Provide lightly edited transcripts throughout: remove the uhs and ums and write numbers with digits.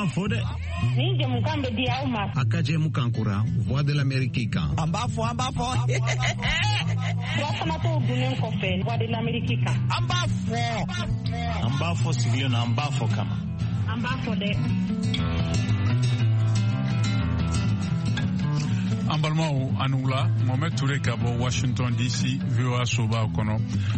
fode. Ni jamukan be dia uma. Akaje mukankura, voix de l'Amérique kan. Amba fo. Wa fana to dunen ko fe, voix de l'Amérique kan. Amba fo sigio na amba fo kama. Amba fo de. Ambalmao anula Mohamed Touré kabo Washington DC VOA soba kono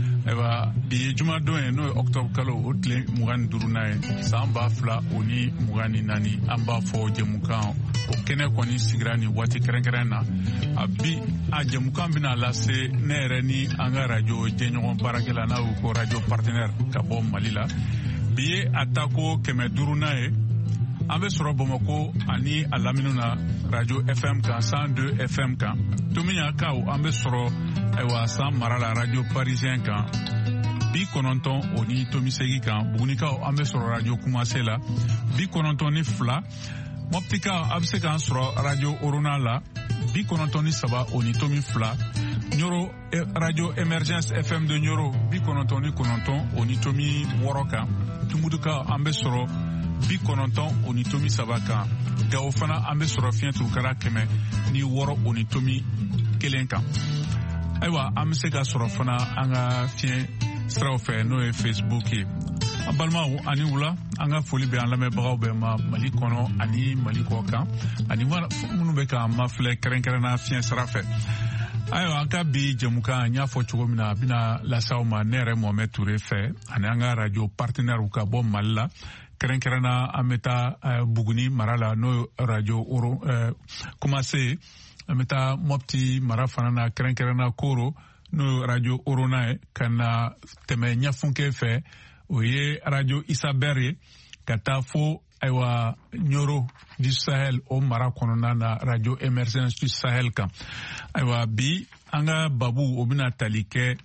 eba di juma doen no octobre kalo otle mugan durunae samba fla oni mugani nani amba fo jemukan o kene koni sigrani wati kerenkerena abi a jemukan bina lase nere ni anga radio jenyon barakela na ko radio partenaire kabo malila biye atako keme durunae Ambe soro Bamako ani alaminuna radio FM kan 102 FM kan tuminya kaw ambe soro ewa sam marala radio parisien kan bi kononton oni tomisegi kan bugunika ambe soro radio kumasela bi kononton ni fla moptika abse kan soro radio orunala bi kononton ni saba oni tomi fla nyoro radio emergence FM de nyoro bi kononton ni kononton oni tomi woroka tumuduka ambe soro bi kononton onitomi sabaka gawo fana ambe soro fiyen turukara kɛmɛ ni wɔrɔ onitomi kelen kan ayiwa an bɛ se ka sɔrɔ fana an ka fiyen siraw fɛ n'o ye Facebook ye an balimaw ani wula an ka foli bɛ an lamɛnbagaw bɛɛ ma Mali kɔnɔ ani Mali kɔ kan ani minnu bɛ k'an mafilɛ kɛrɛnkɛrɛnna fiyen sira fɛ ayiwa an ka bi jɛmukan n y'a fɔ cogo min na a bɛna lasaw ma ne yɛrɛ Mohamed Touré fɛ ani an ka radio partenaires ka bɔ Mali la kɛrɛnkɛrɛnna an bɛ taa Buguni mara la n'o radio oro commencé an bɛ taa Mopti mara fana na kɛrɛnkɛrɛnna Koro n'o radio orona ye ka na tɛmɛ ɲɛfunke fɛ o ye radio Isaber ye ka taa fo ayiwa Nyoro du Sahel o mara kɔnɔna na radio Emergence du Sahel kan ayiwa bi an ka babu o bɛna tali kɛ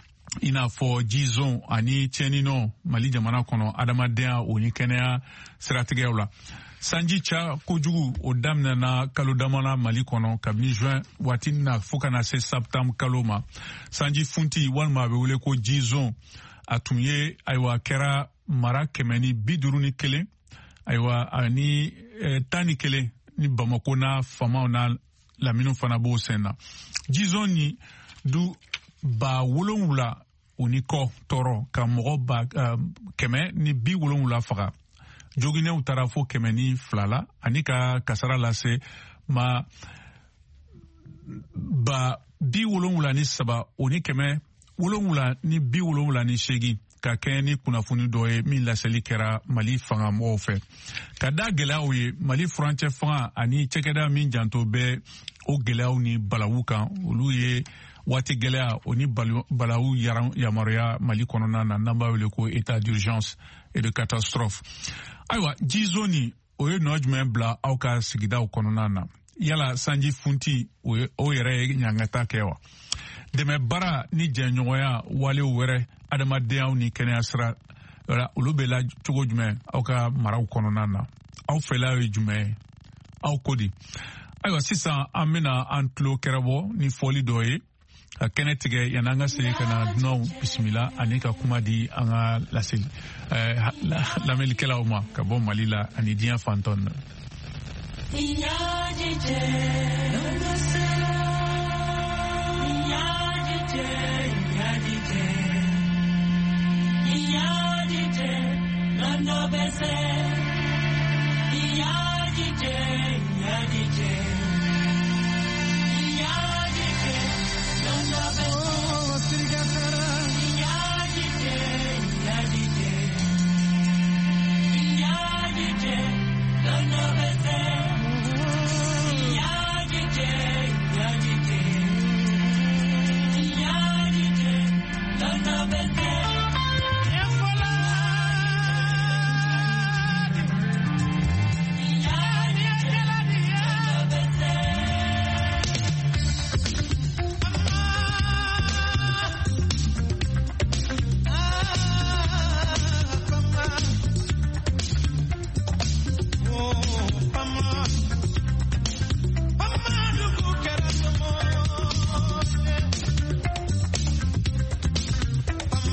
i n'a fɔ jizon ani tiɲɛninɔ Mali jamana kɔnɔ adamadenya o ni kɛnɛya siratigɛw la sanji ca kojugu o daminɛna kalo damana Mali kɔnɔ kabini juin waati na fo kana se septembre kalo ma sanji funti walima a bɛ wele ko jizon a tun ye ayiwa kɛra mara 151 ayiwa ani 11 ni Bamako na famaw na laminiw fana b'o sen na jizon ni du 7,000 oni kɔ tɔɔrɔ ka mɔgɔ 170 faga joginɛw taara fo 102 la ani ka kasara lase ma 73 oni 778 ka kɛ ni kunnafoni dɔ ye min laseli kɛra Mali fanga mɔgɔw fɛ ka da gɛlɛyaw ye Mali furancɛ fanga ani cɛkɛda min janto bɛ o gɛlɛyaw ni balawu kan olu ye waati gɛlɛya o ni balawu yamaruya Mali kɔnɔna na n'an b'a wele ko état d'urgence et de catastrophe ayiwa jizoni o ye nɔ jumɛn bila aw ka sigidaw kɔnɔna na yala sanji funti o yɛrɛ ye ɲangata kɛ wa dɛmɛ baara ni jɛɲɔgɔnya walew wɛrɛ adamadenyaw ni kɛnɛya sira olu bɛ la cogo jumɛn aw ka maraw kɔnɔna na aw fɛla ye jumɛn ye aw ko di ayiwa sisan an bɛna an tulo kɛrɛbɔ ni fɔli dɔ ye ka kɛnɛ tigɛ yanni an ka segin ka na dunanw bisimila ani ka kuma di an ka lamɛnnikɛlaw ma ka bɔ Mali la ani diɲɛ fantɔn na. No,